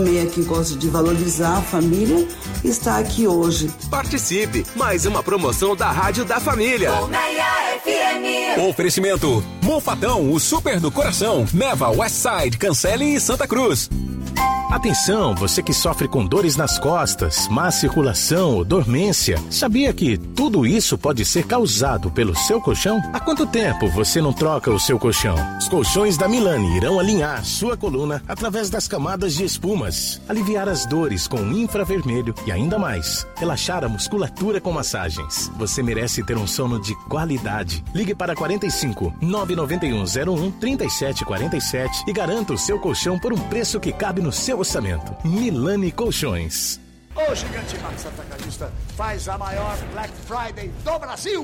Meia que gosta de valorizar a família está aqui hoje. Participe! Mais uma promoção da Rádio da Família. Colmeia FM. Oferecimento: Monfatão, o super do coração. Neva, Westside, Cancele e Santa Cruz. Atenção, você que sofre com dores nas costas, má circulação ou dormência. Sabia que tudo isso pode ser causado pelo seu colchão? Há quanto tempo você não troca o seu colchão? Os colchões da Milani irão alinhar sua coluna através das camadas de espumas, aliviar as dores com infravermelho e ainda mais, relaxar a musculatura com massagens. Você merece ter um sono de qualidade. Ligue para 45 991 01 3747 e garanta o seu colchão por um preço que cabe no seu orçamento. Milani Colchões. O Gigante Max Atacadista faz a maior Black Friday do Brasil.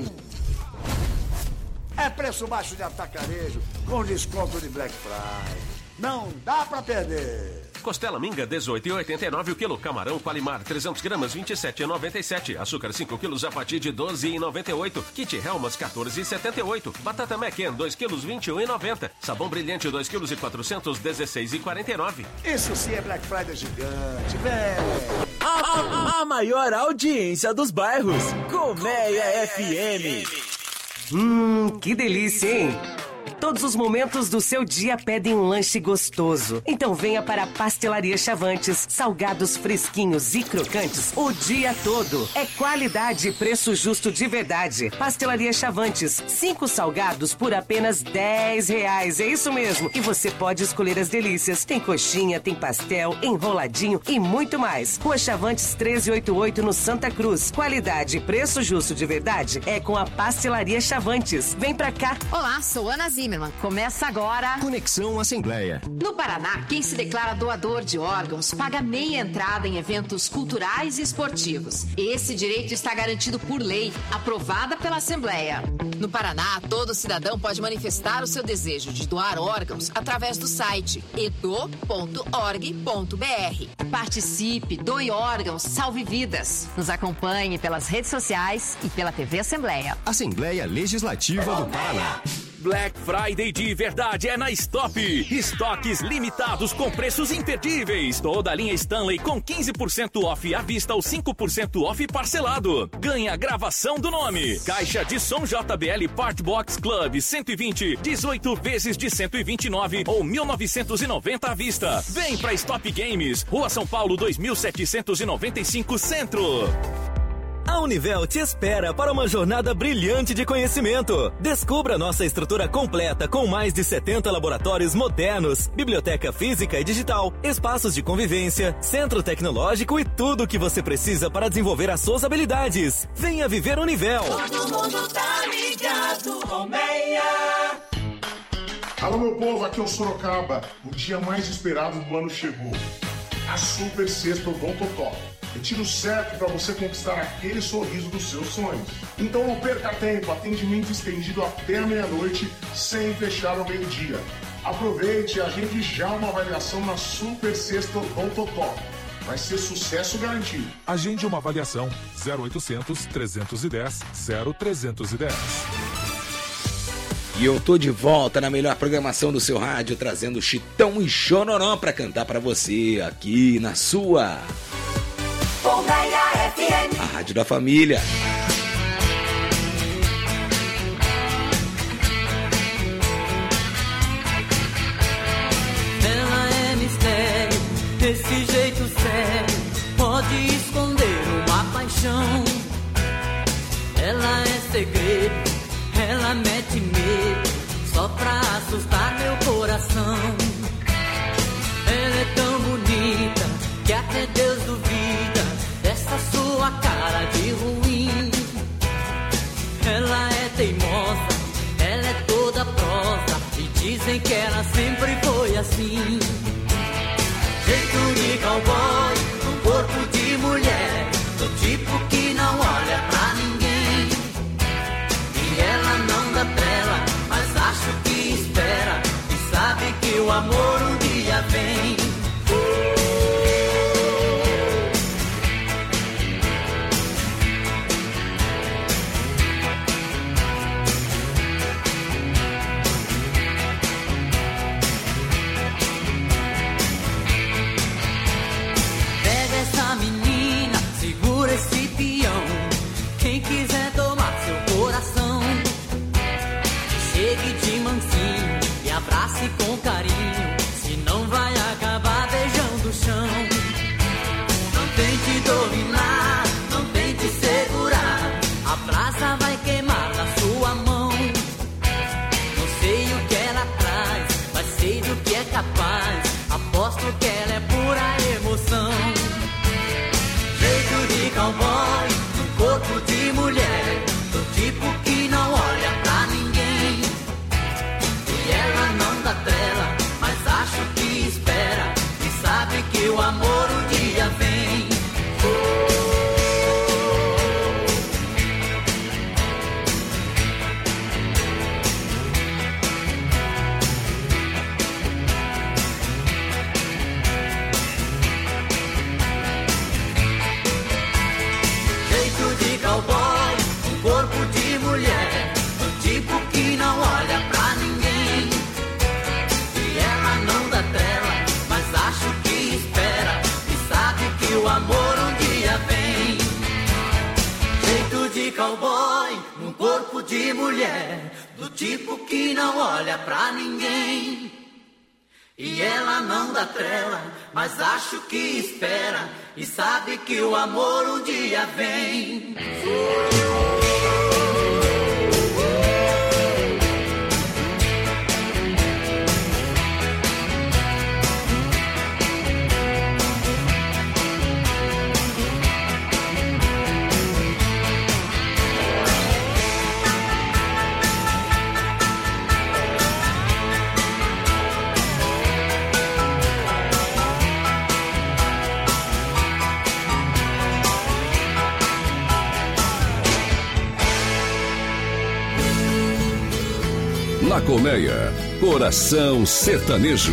É preço baixo de atacarejo com desconto de Black Friday. Não dá pra perder. Costela minga 18,89 o quilo. Camarão Qualimar 300 gramas 27,97. Açúcar 5 quilos a partir de 12,98. Kit Helmas 14,78. Batata McCann 2 quilos 21,90. Sabão Brilhante 2 quilos e 400 16,49. Isso sim é Black Friday gigante, velho. A maior audiência dos bairros. Colmeia FM. Que delícia, hein? Todos os momentos do seu dia pedem um lanche gostoso. Então venha para a Pastelaria Chavantes. Salgados fresquinhos e crocantes o dia todo. É qualidade e preço justo de verdade. Pastelaria Chavantes. 5 salgados por apenas R$10. É isso mesmo. E você pode escolher as delícias. Tem coxinha, tem pastel, enroladinho e muito mais. Rua Chavantes 1388 no Santa Cruz. Qualidade e preço justo de verdade é com a Pastelaria Chavantes. Vem pra cá. Olá, sou Ana Zimmermann. Começa agora Conexão Assembleia. No Paraná, quem se declara doador de órgãos paga meia entrada em eventos culturais e esportivos. Esse direito está garantido por lei, aprovada pela Assembleia. No Paraná, todo cidadão pode manifestar o seu desejo de doar órgãos através do site edo.org.br. Participe, doe órgãos, salve vidas. Nos acompanhe pelas redes sociais e pela TV Assembleia. Assembleia Legislativa do Paraná. Black Friday de verdade é na Stop. Estoques limitados com preços imperdíveis. Toda a linha Stanley com 15% off à vista ou 5% off parcelado. Ganha gravação do nome. Caixa de som JBL Part Box Club 120, 18 vezes de 129 ou 1.990 à vista. Vem pra Stop Games, Rua São Paulo 2795 Centro. A Univel te espera para uma jornada brilhante de conhecimento. Descubra nossa estrutura completa com mais de 70 laboratórios modernos, biblioteca física e digital, espaços de convivência, centro tecnológico e tudo o que você precisa para desenvolver as suas habilidades. Venha viver Univel. Todo mundo tá ligado, Colmeia. Alô, meu povo, aqui é o Sorocaba. O dia mais esperado do ano chegou. A Super Sexta Odontotó. É tiro certo para você conquistar aquele sorriso dos seus sonhos. Então não perca tempo, atendimento estendido até a meia-noite, sem fechar ao meio-dia. Aproveite e agende já uma avaliação na Super Sexta Odontotó. Vai ser sucesso garantido. Agende uma avaliação 0800 310 0310. E eu tô de volta na melhor programação do seu rádio, trazendo Chitão e Chororó pra cantar pra você aqui na sua Colmeia FM. A Rádio da Família. Ela é mistério, desse jeito sério, pode esconder uma paixão. Ela é segredo, ela mete medo, só pra assustar meu coração. Ela é tão bonita que até Deus duvida dessa sua cara de ruim. Ela é teimosa, ela é toda prosa, e dizem que ela sempre foi assim. Jeito de cowboy, um corpo de mulher, do tipo que não olha pra ninguém. E ela não dá trela, mas acho que espera, e sabe que o amor um dia vem. Abrace com carinho, senão vai acabar beijando o chão. Não tente dominar, não tente segurar, a brasa vai queimar na sua mão. Não sei o que ela traz, mas sei do que é capaz, aposto que ela é pura emoção. Jeito de cowboy, um corpo de mulher, do tipo que não olha pra ninguém. E ela não dá trela, mas acho que espera, e sabe que o amor um dia vem. Cowboy, um corpo de mulher, do tipo que não olha pra ninguém. E ela não dá trela, mas acho que espera, e sabe que o amor um dia vem. Jeito de cowboy, um corpo de mulher, do tipo que não olha pra ninguém. E ela não dá trela, mas acho que espera, e sabe que o amor um dia vem. Na Colmeia, Coração Sertanejo.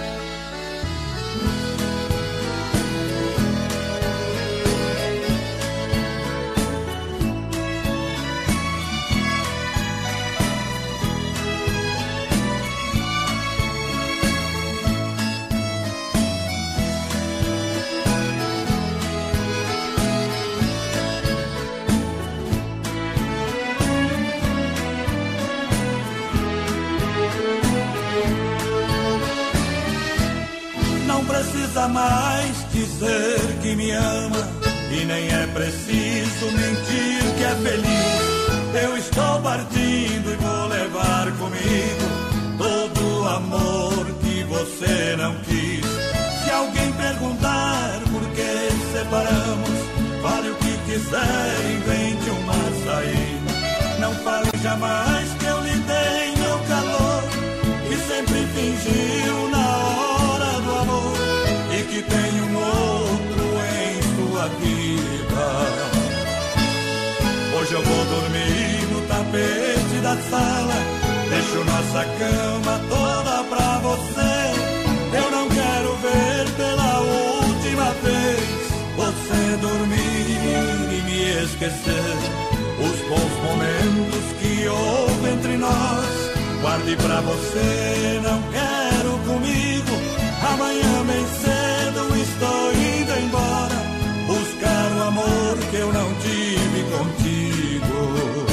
Mais dizer que me ama, e nem é preciso mentir que é feliz. Eu estou partindo e vou levar comigo todo o amor que você não quis. Se alguém perguntar por que separamos, fale o que quiser, invente uma saída. Não fale jamais que eu lhe dei meu calor, que sempre fingiu na hora do amor, e que tem um outro em sua vida. Hoje eu vou dormir no tapete da sala, deixo nossa cama toda pra você. Eu não quero ver pela última vez você dormir e me esquecer. Os bons momentos que houve entre nós, guarde pra você, não quero comigo. Amanhã bem cedo estou indo embora, buscar o amor que eu não tive contigo.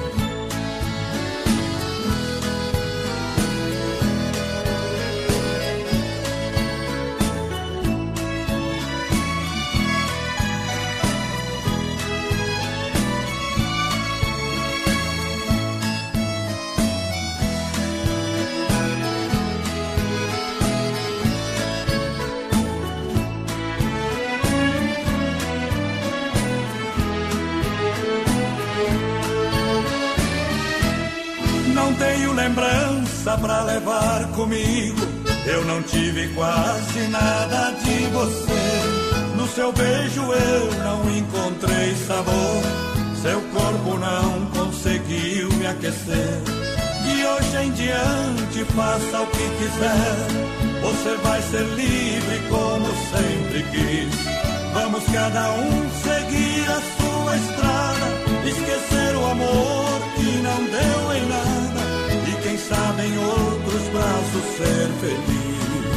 Não tenho lembrança pra levar comigo, eu não tive quase nada de você. No seu beijo eu não encontrei sabor, seu corpo não conseguiu me aquecer. De hoje em diante faça o que quiser, você vai ser livre como sempre quis. Vamos cada um seguir a sua estrada, esquecer o amor que não deu em nada, e quem sabe em outros braços ser feliz.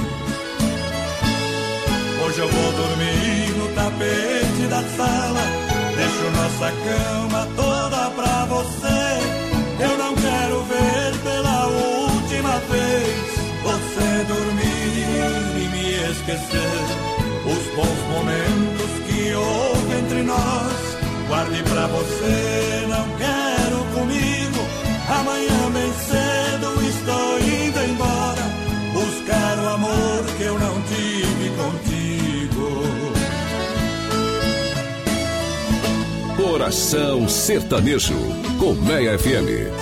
Hoje eu vou dormir no tapete da sala, deixo nossa cama toda pra você. Eu não quero ver pela última vez esquecer os bons momentos que houve entre nós. Guarde pra você, não quero comigo. Amanhã bem cedo estou indo embora, buscar o amor que eu não tive contigo. Coração Sertanejo, Colmeia FM.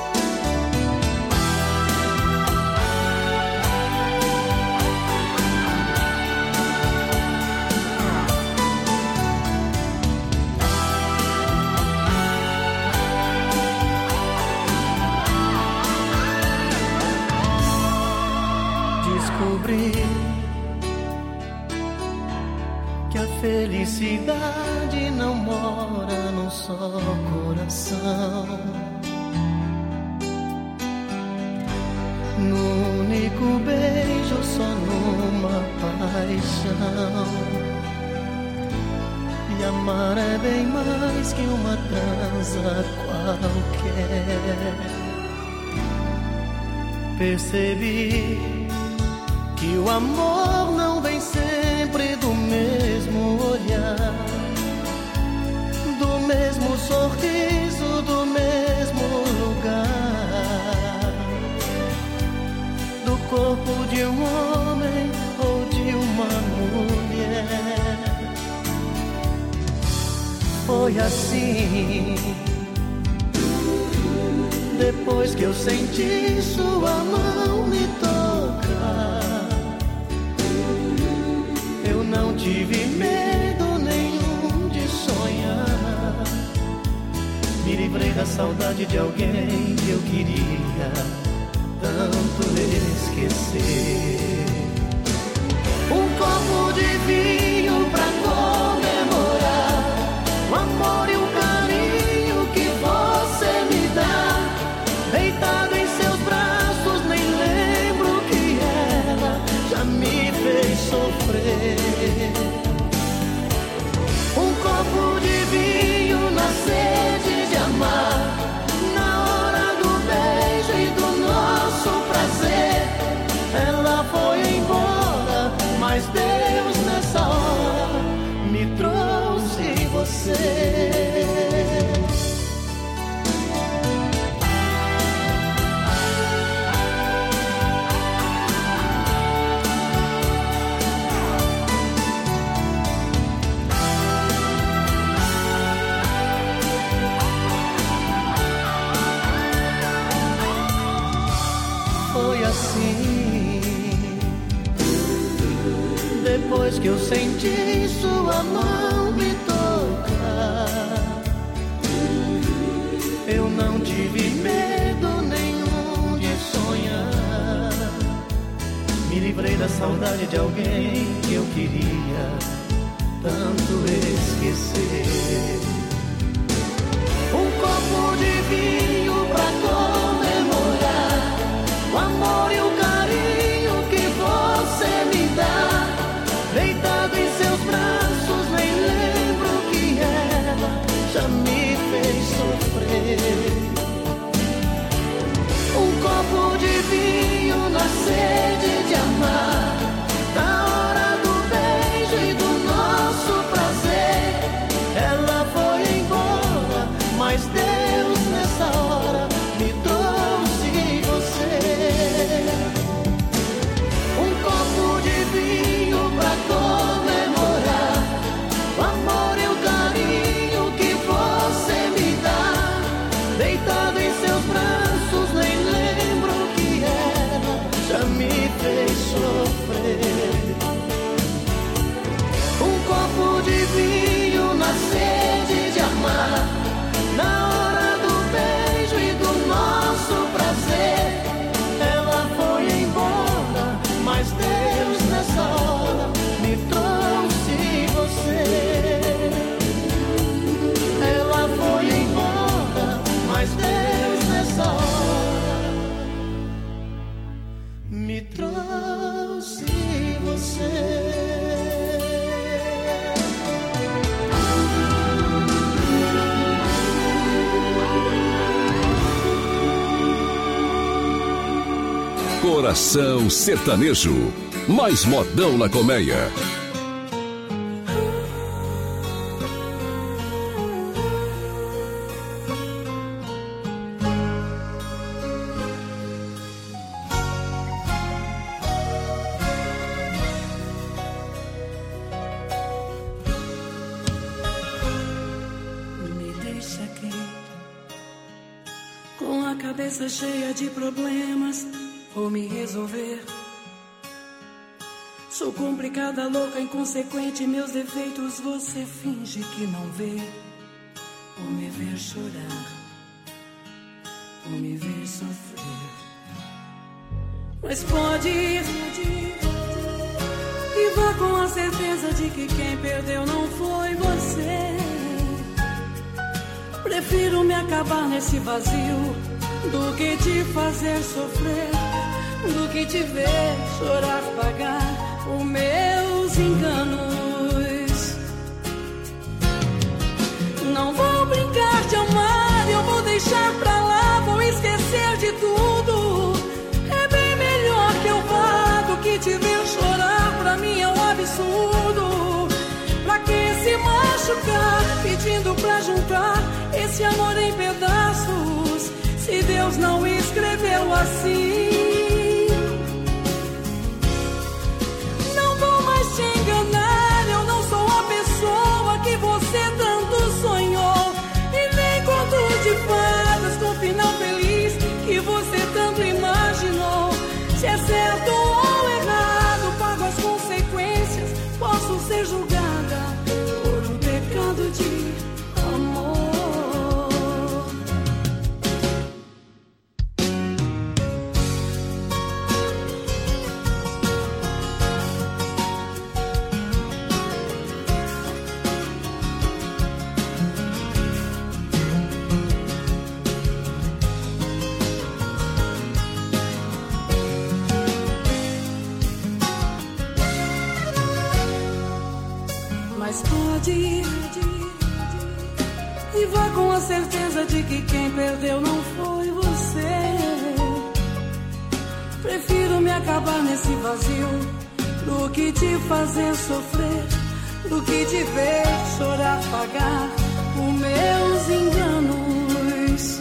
Que a felicidade não mora num só coração, num único beijo, só numa paixão. E amar é bem mais que uma transa qualquer. Percebi que o amor não vem sempre do mesmo olhar, do mesmo sorriso, do mesmo lugar, do corpo de um homem ou de uma mulher. Foi assim, depois que eu senti sua mão me tocar, eu não tive medo nenhum de sonhar. Me livrei da saudade de alguém que eu queria tanto esquecer. Um copo de vinho pra comemorar o amor e o carinho que você me dá. Deitado em seus braços, nem lembro que ela já me fez sofrer. Um copo de vinho na sede de amar, na hora do beijo e do nosso prazer. Ela foi embora, mas Deus nessa hora me trouxe você. Foi assim, depois que eu senti sua mão me tocar, eu não tive medo nenhum de sonhar. Me livrei da saudade de alguém que eu queria tanto esquecer. Um copo de vinho pra comemorar o amor e o carinho que você me dá. Deitado em seus braços, nem lembro que ela já me fez sofrer. Um copo de vinho na sede de amar, na hora do beijo e do nosso prazer. Ela foi embora, mas Deus nessa hora me trouxe você. Um copo de vinho pra comemorar o amor e o carinho que você me dá. Deitado em seus braços, nem lembro que ela já me fez sofrer. Um copo de vinho na sede de amar, na hora do beijo e do nosso prazer. Ela foi embora, mas Deus nessa hora me trouxe você. Ela foi embora, mas Deus nessa hora me trouxe você. Coração Sertanejo. mais modão na colmeia. Cheia de problemas, vou me resolver. Sou complicada, louca, inconsequente. Meus defeitos você finge que não vê. Vou me ver chorar, vou me ver sofrer. Mas pode ir e vá com a certeza de que quem perdeu não foi você. Prefiro me acabar nesse vazio do que te fazer sofrer, do que te ver chorar, pagar os meus enganos. Não vou brincar de amar, eu vou deixar pra lá, vou esquecer de tudo. É bem melhor que eu vá do que te ver chorar, pra mim é um absurdo. Pra que se machucar, pedindo pra juntar esse amor em pedaços, se Deus não escreveu assim? Não vou mais te enganar, eu não sou a pessoa que você tanto sonhou. E nem conto de fadas com final feliz que você tanto imaginou. Se é certo ou errado, pago as consequências, posso ser julgada por um pecado de amor. E vá com a certeza de que quem perdeu não foi você. Prefiro me acabar nesse vazio do que te fazer sofrer, do que te ver chorar, pagar os meus enganos.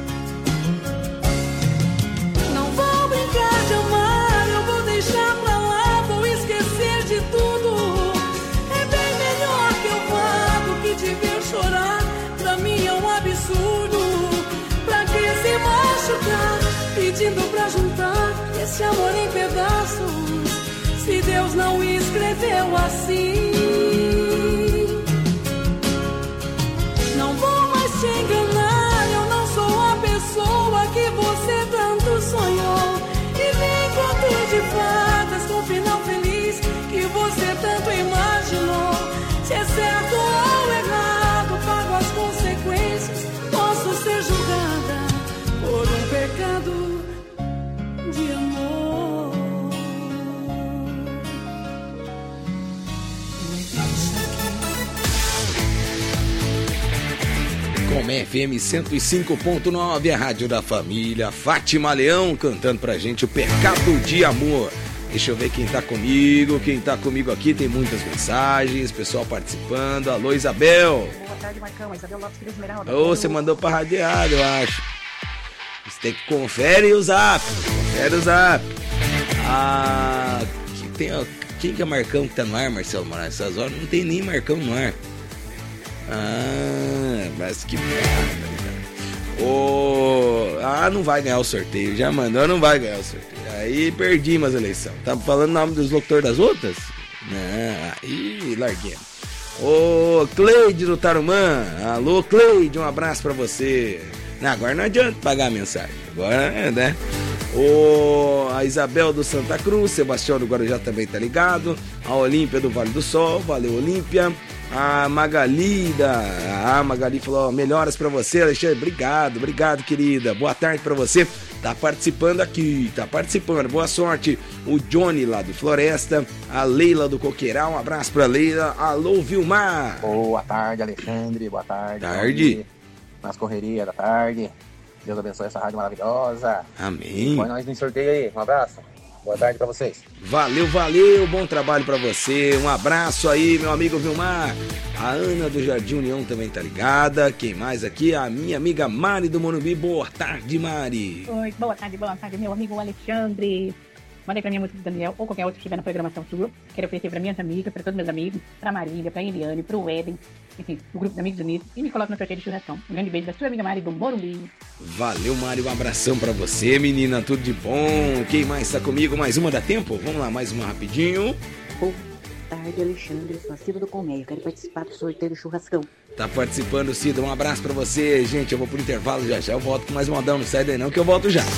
Não vou brincar de amar, eu vou deixar pra lá, vou esquecer de tudo. Te ver chorar, pra mim é um absurdo. Pra que se machucar, pedindo pra juntar esse amor em pedaços, se Deus não escreveu assim? Não vou mais te enganar, eu não sou a pessoa que você tanto sonhou. E nem conto de fadas com final feliz que você tanto imaginou. Se é certo ou errado, pago as consequências, posso ser julgada por um pecado de amor. Colmeia FM 105.9, a rádio da família. Fátima Leão cantando pra gente o pecado de amor. Deixa eu ver quem tá comigo. Quem tá comigo aqui, tem muitas mensagens, pessoal participando. Alô, Isabel. Boa tarde, Marcão. Isabel Lopes Pires Esmeralda. Ô, você mandou pra radiado, eu acho. Você tem que conferir o zap. Confere o zap. Quem que é Marcão que tá no ar, Marcelo Moraes? Essas horas não tem nem Marcão no ar. Mas que não vai ganhar o sorteio. Já mandou, não vai ganhar o sorteio. Aí perdi umas eleições. Tá falando o nome dos locutores das outras? Não, aí larguei. Ô, Cleide do Tarumã. Alô, Cleide, um abraço pra você. Não, agora não adianta pagar a mensagem. Agora, né? A Isabel do Santa Cruz, Sebastião do Guarujá também tá ligado. A Olímpia do Vale do Sol, valeu, Olímpia. A Magali Magali falou, melhoras pra você, Alexandre. Obrigado, querida. Boa tarde pra você. Tá participando aqui, boa sorte. O Johnny lá do Floresta, a Leila do Coqueiral, um abraço pra Leila. Alô, Vilmar. Boa tarde, Alexandre, boa tarde. Tarde. Nas correrias da tarde. Deus abençoe essa rádio maravilhosa. Amém. Põe nós no sorteio aí, um abraço. Boa tarde pra vocês. Valeu, bom trabalho pra você. Um abraço aí, meu amigo Vilmar. A Ana do Jardim União também tá ligada. Quem mais aqui? A minha amiga Mari do Morumbi. Boa tarde, Mari. Oi, boa tarde, meu amigo Alexandre. Mandei pra minha música do Daniel ou qualquer outro que estiver na programação sua. Quero oferecer pra minhas amigas, pra todos meus amigos, pra Marília, pra Eliane, pro Eden, enfim, o grupo de Amigos Unidos. E me coloca no sorteio de churrascão. Um grande beijo da sua amiga Mari do Morumbi. Valeu, Mari, um abração pra você, menina, tudo de bom. Quem mais tá comigo? Mais uma, dá tempo? Vamos lá, mais uma rapidinho. Boa tarde, Alexandre, sou a Cida do Colmeia, quero participar do sorteio do churrascão. Tá participando, Cida, um abraço pra você. Gente, eu vou pro intervalo já, eu volto com mais modão, não sai daí não que eu volto já.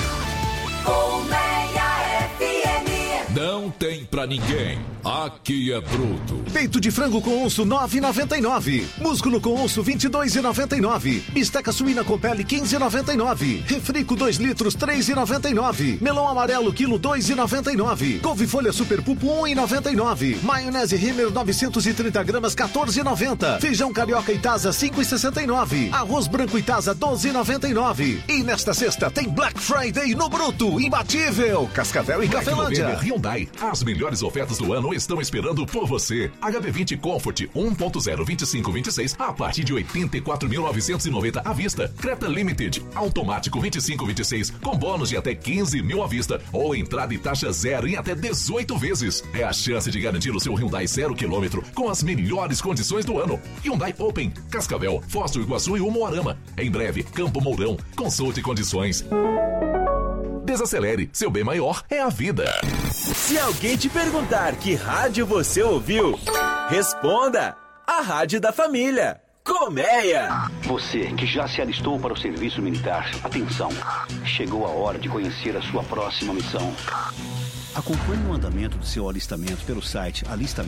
Não tem pra ninguém. Aqui é bruto. Peito de frango com osso 9,99. Músculo com osso 22,99. Bisteca suína com pele 15,99. Refrico 2 litros 3,99. Melão amarelo quilo 2,99. Couve-folha super pupo 1,99. Maionese Rimmer 930 gramas 14,90. Feijão carioca Itasa 5,69. Arroz branco Itasa 12,99. E nesta sexta tem Black Friday no Bruto. Imbatível. Cascavel e Cafelândia. Hyundai. As melhores ofertas do ano estão esperando por você. HB20 Comfort 1.0 2526 a partir de 84.990 à vista. Creta Limited automático 2526 com bônus de até 15 mil à vista ou entrada e taxa zero em até 18 vezes. É a chance de garantir o seu Hyundai 0 km com as melhores condições do ano. Hyundai Open, Cascavel, Foz do Iguaçu e Umuarama. Em breve, Campo Mourão. Consulte condições. Desacelere, seu bem maior é a vida. Se alguém te perguntar que rádio você ouviu, responda: a Rádio da Família. Colmeia. Você que já se alistou para o serviço militar, atenção, chegou a hora de conhecer a sua próxima missão. Acompanhe o andamento do seu alistamento pelo site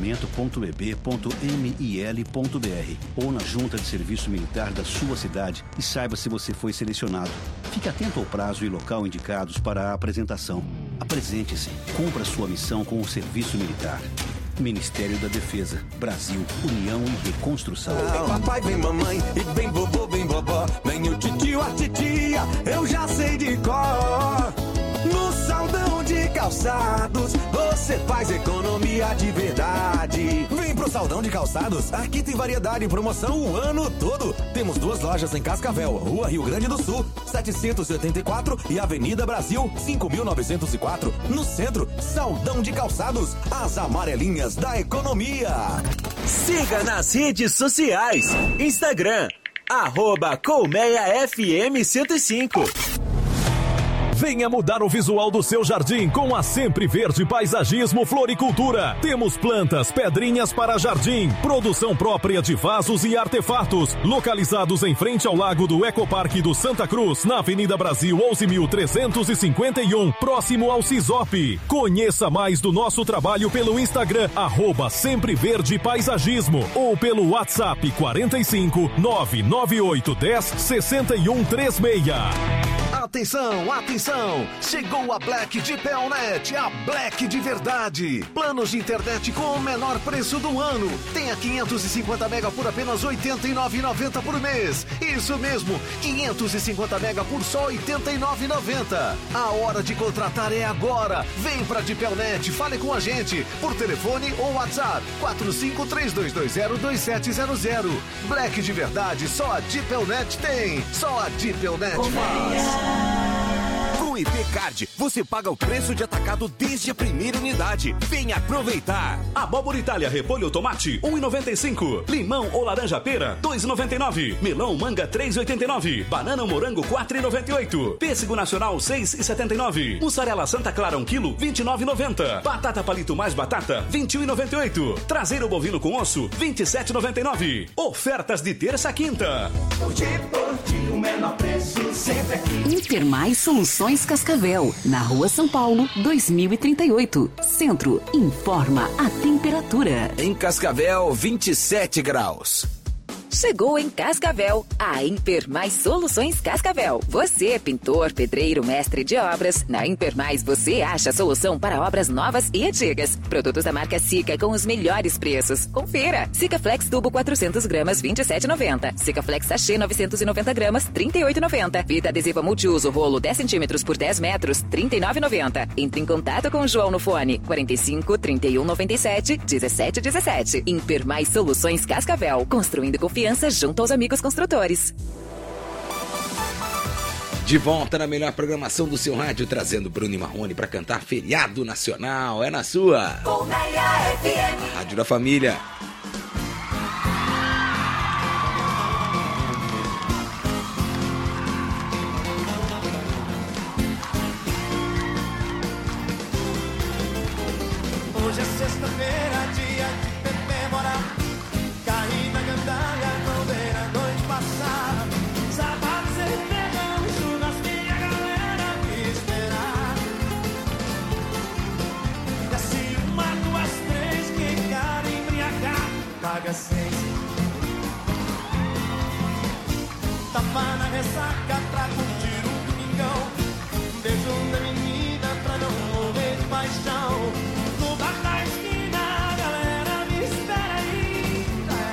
alistamento.eb.mil.br ou na junta de serviço militar da sua cidade e saiba se você foi selecionado. Fique atento ao prazo e local indicados para a apresentação. Apresente-se, cumpra sua missão com o serviço militar. Ministério da Defesa, Brasil, União e Reconstrução. Vem papai, vem mamãe, e vem vovô, vem vovó, vem o titio, a titia, eu já sei de cor. No Saldão de Calçados, você faz economia de verdade. Vem pro Saldão de Calçados, aqui tem variedade em promoção o ano todo. Temos 2 lojas em Cascavel, Rua Rio Grande do Sul, 784 e Avenida Brasil, 5.904. No centro, Saldão de Calçados, as amarelinhas da economia. Siga nas redes sociais, Instagram, @ColmeiaFM105. Venha mudar o visual do seu jardim com a Sempre Verde Paisagismo Floricultura. Temos plantas, pedrinhas para jardim, produção própria de vasos e artefatos, localizados em frente ao lago do Ecoparque do Santa Cruz, na Avenida Brasil 11.351, próximo ao Cisop. Conheça mais do nosso trabalho pelo Instagram, @Sempre Verde Paisagismo, ou pelo WhatsApp 45 99810 6136. Atenção, atenção! Chegou a Black de Pelnet, a Black de verdade. Planos de internet com o menor preço do ano. Tenha 550 mega por apenas R$ 89,90 por mês. Isso mesmo, 550 mega por só R$ 89,90. A hora de contratar é agora. Vem pra de Pelnet, fale com a gente por telefone ou WhatsApp 4532202700. Black de verdade, só a de Pelnet tem. Só a de Pelnet faz. Com o IPCard, você paga o preço de atacado desde a primeira unidade. Venha aproveitar. Abóbora Itália, repolho ou tomate, 1,95. Limão ou laranja pera, 2,99. Melão manga, 3,89. Banana ou morango, 4,98. Pêssego nacional, 6,79. Mussarela Santa Clara, 1 kg, 29,90. Batata palito mais batata, 21,98. Traseiro bovino com osso, 27,99. Ofertas de terça a quinta. O menor preço sempre aqui. Intermais Soluções Cascavel, na Rua São Paulo, 2038. Centro, informa a temperatura. Em Cascavel, 27 graus. Chegou em Cascavel, a Impermais Soluções Cascavel. Você é pintor, pedreiro, mestre de obras. Na Impermais você acha a solução para obras novas e antigas. Produtos da marca Sica com os melhores preços. Confira. Sica Flex Tubo 400 gramas, R$ 27,90. Sica Flex Sachê 990 gramas, R$ 38,90. Fita adesiva multiuso rolo 10 centímetros por 10 metros, R$ 39,90. Entre em contato com o João no fone 45 31 97 17 17. Impermais Soluções Cascavel. Construindo confiança junto aos amigos construtores. De volta na melhor programação do seu rádio, trazendo Bruno e Marrone para cantar Feriado Nacional. É na sua Colmeia FM. Rádio da Família. Hoje é sexta-feira, dia de comemorar. Caí na gandaia, não ver a noite passar. Sábado, cerveja, churrasquinho, a galera me esperar. Desce 1, 2, 3, quem cara embriagar, paga 6. Tapa na ressaca pra curtir um domingão. Beijo na menina pra não morrer de paixão. No bar da esquina, a galera me espera aí.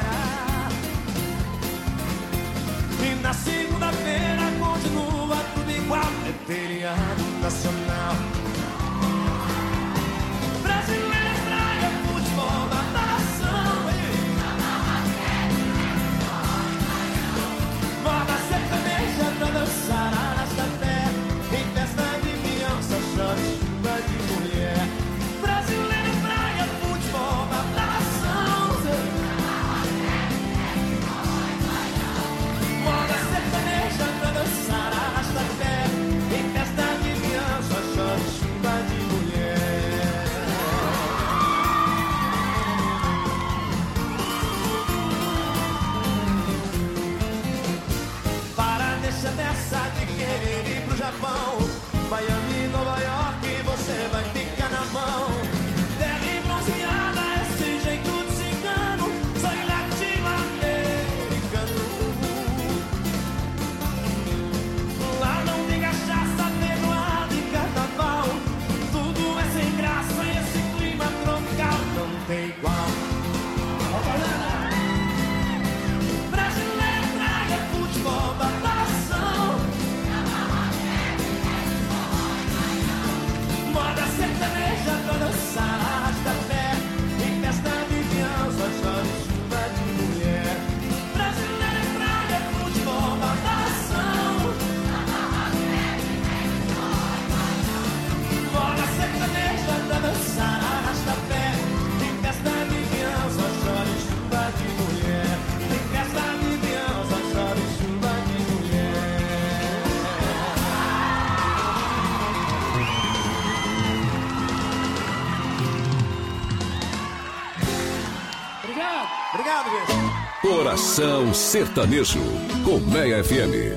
E na segunda-feira continua tudo igual. É feriado nacional. Brasileiro, praia, futebol, natação. Moda sertaneja pra dançar, arrasta-pé. Em festa de criança, chora chuva de mulher. Brasileiro, praia, futebol, natação. Moda sertaneja pra dançar, arrasta-pé. Em festa de criança, chora chuva de mulher. Para, deixa dessa de querer ir pro Japão. Miami, Nova York, você vai ficar na mão. Terra e bronzeada, esse jeito de cigano. Sangue latino-americano. Lá não tem cachaça, feijoada e carnaval. Tudo é sem graça e esse clima tropical não tem igual. Brasileiro, praia, futebol, natação. Moda sertaneja pra dançar, arrasta-pé. Em festa de criança, chora chuva de mulher. Brasileiro, praia, futebol, natação. Moda sertaneja pra dançar, arrasta-pé. Em festa de criança, chora chuva de mulher. Em festa de criança, chora chuva de mulher. Obrigado. Obrigado, gente. Coração Sertanejo, Colmeia FM.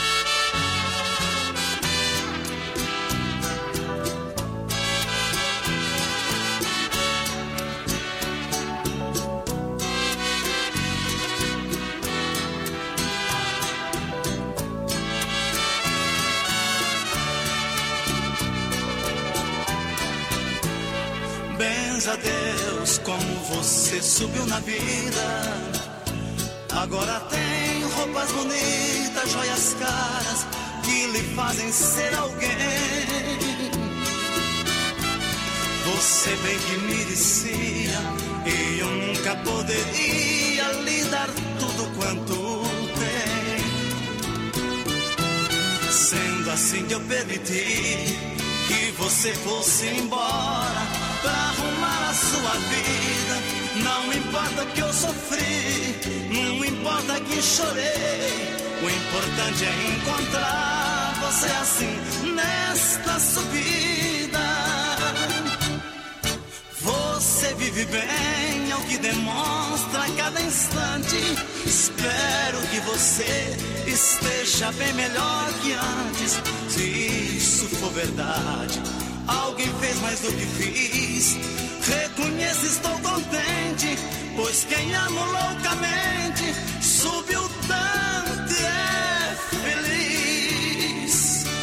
Benza a Deus como você subiu na vida. Agora tem roupas bonitas, joias caras que lhe fazem ser alguém. Você bem que merecia e eu nunca poderia lhe dar tudo quanto tem. Sendo assim eu permiti que você fosse embora pra arrumar a sua vida. Não importa o que eu sofri, não importa que chorei. O importante é encontrar você assim nesta subida. Você vive bem, é o que demonstra a cada instante. Espero que você esteja bem melhor que antes. Se isso for verdade, alguém fez mais do que fiz. Reconheço, estou contente, Pois quem ama loucamente sobe o tanto e é feliz.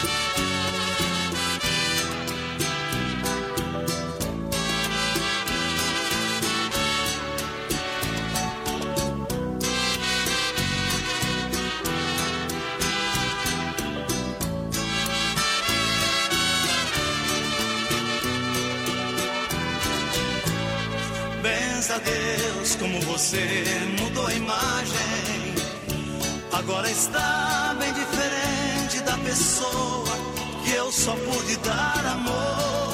Benza a Deus como você mudou a imagem. Agora está bem diferente da pessoa que eu só pude dar amor.